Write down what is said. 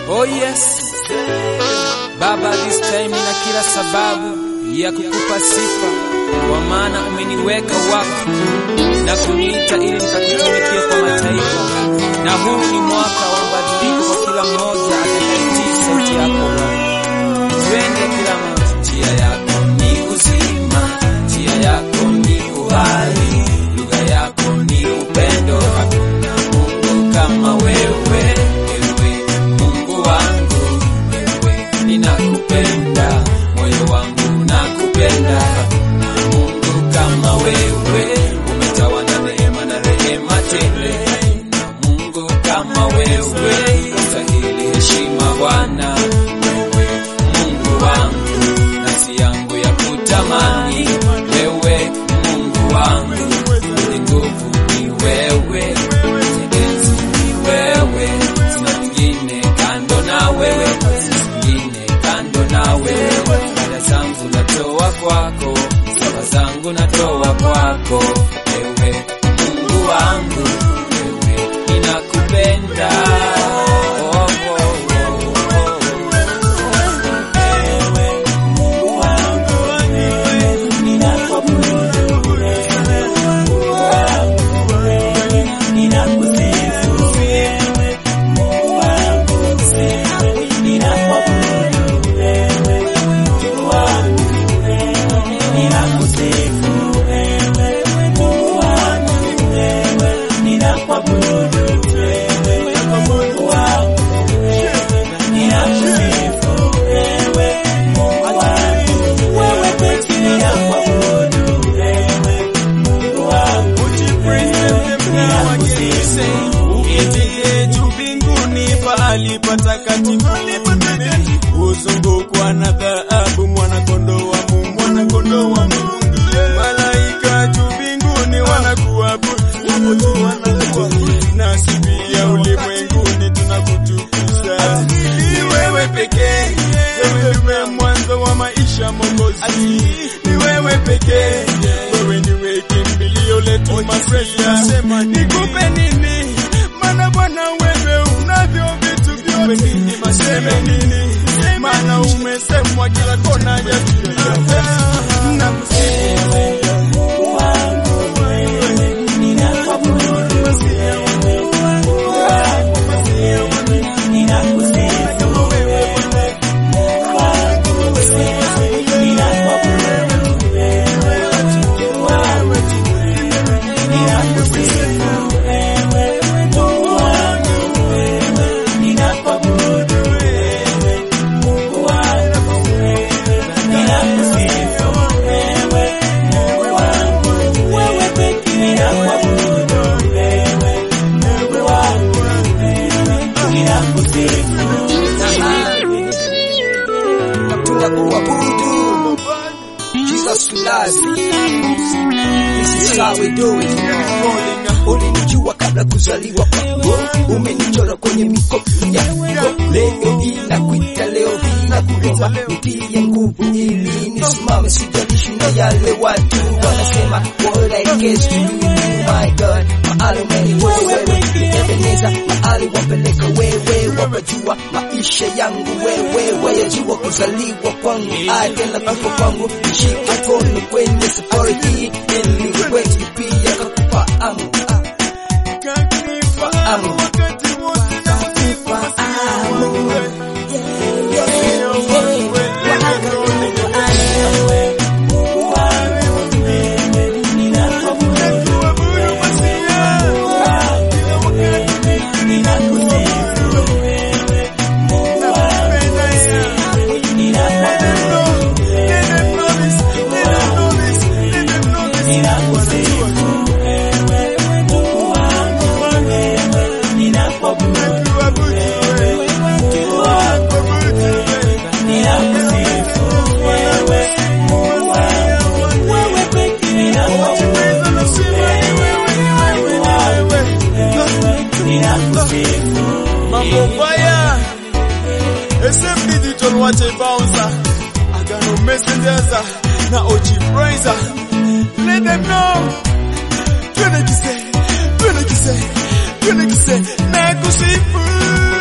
Oh yes Baba, this time nina kila sababu ya kukupa sifa, kwa maana umeniweka wakfu na kuniita ili nikakutumikie kwa mataifa. Na huu ni mwaka wa mabadiliko kwa kila mmoja atakayetii sauti yako Bwana. Twende kila mmoja. Njia yako ni uzima, njia yako ni uhai, lugha yako ni upendo. Hakuna Mungu kama wewe, ewe Mungu wangu, ewe ninakupenda, moyo wangu nakupenda. Hakuna Mungu kama wewe, umetawala neema na rehema tele. Na Mungu kama wewe, unastahili heshima Bwana, wewe Mungu wangu, nafsi yangu ya kutamani wewe Mungu wangu. Ni nguvu ni wewe, enzi ni wewe, sina mwingine kando na wewe, mwingine kando na wewe. Dada zangu natoa kwako, sala zangu natoa kwako, wewe Mungu wangu, wewe ninakupenda. Uzungukwa na dhahabu, mwana-kondoo wa Mungu, mwana-kondoo wa Mungu. Malaika juu mbinguni wanakuabudu, nasi pia ulimwenguni tunakutukuza. Ni wewe pekee, wewe ndiwe mwanzo wa maisha Mwokozi. Ni wewe pekee, wewe ndiwe kimbilio letu Masia. Sema nikupe nini, maana Bwana wewe unavyo vitu vyote. Maseme nini, maana umesemwa kila kona ya dunia. Nakusifu Mungu wangu, wewe ninakuabudu. Masia wangu, Masia wangu, ninakusifu wewe Mungu wangu, wewe ninakuabudu. Wewe Mungu wangu, ninakusifu wewe Mungu wangu, wewe ninakuabudu. Jesus loves this is how we do it. Ulinijua kabla kuzaliwa kwangu, umenichora kwenye mikono yako. Leo inakuita, leo inakuomba nitie nguvu ili nisimame, sijalishi na yale watu wanasema. What I guess to you, my God, mahali wewe nitengeneza, mahali wapeleka wewe, wapajua maisha yangu wewe, wayajua kuzaliwa kwangu, tena kufa kwangu. Nishike kono kwenye safari hii, ili kwetu pia kakupa amu, amu, kakupa amu. Mambo baya, SM Digital wache bouncer, I got no messengers, na OG Praiser. Let them know, twende kise, nakusifu.